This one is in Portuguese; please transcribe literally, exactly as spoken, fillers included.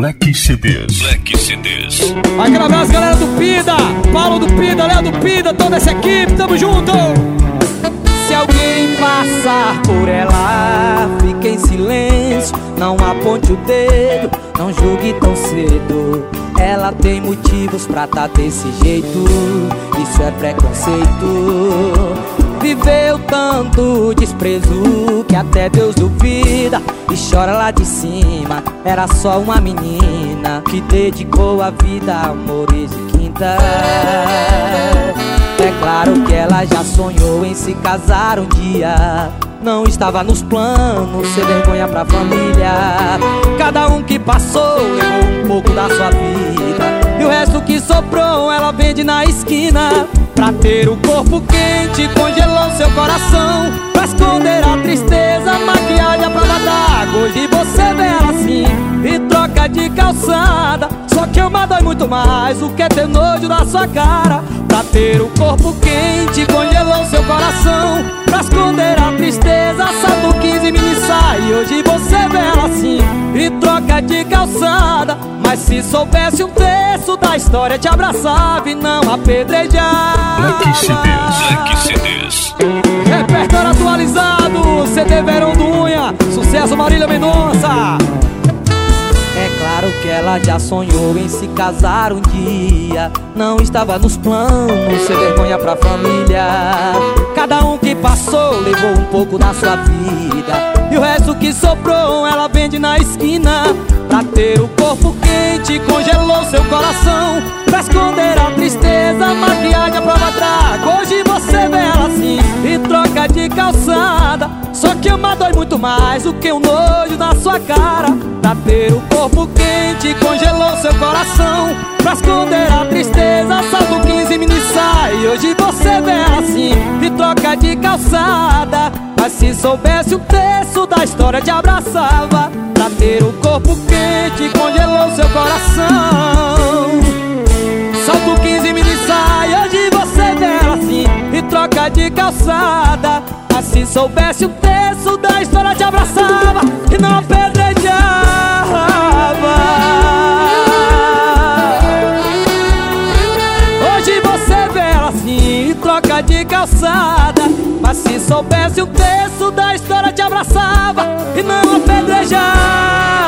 Black C Ds. Black C Ds. Aquele abraço, galera do Pida, Paulo do Pida, Léo do Pida, toda essa equipe, tamo junto! Se alguém passar por ela, fique em silêncio, não aponte o dedo, não julgue tão cedo. Ela tem motivos pra tá desse jeito, isso é preconceito. Viveu tanto desprezo que até Deus duvida e chora lá de cima. Era só uma menina que dedicou a vida a amores de quinta. É claro que ela já sonhou em se casar um dia, não estava nos planos ser vergonha pra família. Cada um que passou levou um pouco da sua vida, e o resto que sobrou ela vende na esquina. Pra ter o corpo quente congelou seu coração, pra esconder a tristeza, maquiagem à prova d'água. Hoje você vê ela assim e troca de calçada. Só que uma dói muito mais o que é ter nojo na sua cara. Pra ter o corpo quente congelou seu coração, pra esconder a tristeza, salto quinze mini saia. Hoje você vê ela assim e troca de calçada. Mas se soubesse um terço da história, te abraçava e não apedrejava. Black C Ds. Black C Ds. Repertório atualizado, C D Verão do Unha, sucesso Marília Mendonça. É claro que ela já sonhou em se casar um dia, não estava nos planos ser vergonha pra família. Cada um que passou levou um pouco da sua vida, e o resto que sobrou ela vende na esquina. Pra ter o corpo quente congelou seu coração, pra esconder a tristeza, maquiagem à prova d'água. Hoje você vê ela assim e troca de calçada. Só que uma dói muito mais do que um nojo na sua cara. Pra ter o corpo quente congelou seu coração, pra esconder a tristeza, salto quinze mini saia. Hoje você vê ela assim e troca de calçada. Mas se soubesse um terço da história, te abraçava. Pra ter o corpo quente congelou seu coração, salto quinze mini saia. Hoje você vê ela assim e troca de calçada. Mas se soubesse um terço da história, te abraçava e não apedrejava. Hoje você vê ela assim e troca de calçada. Mas se soubesse um terço da história, te abraçava e não apedrejava.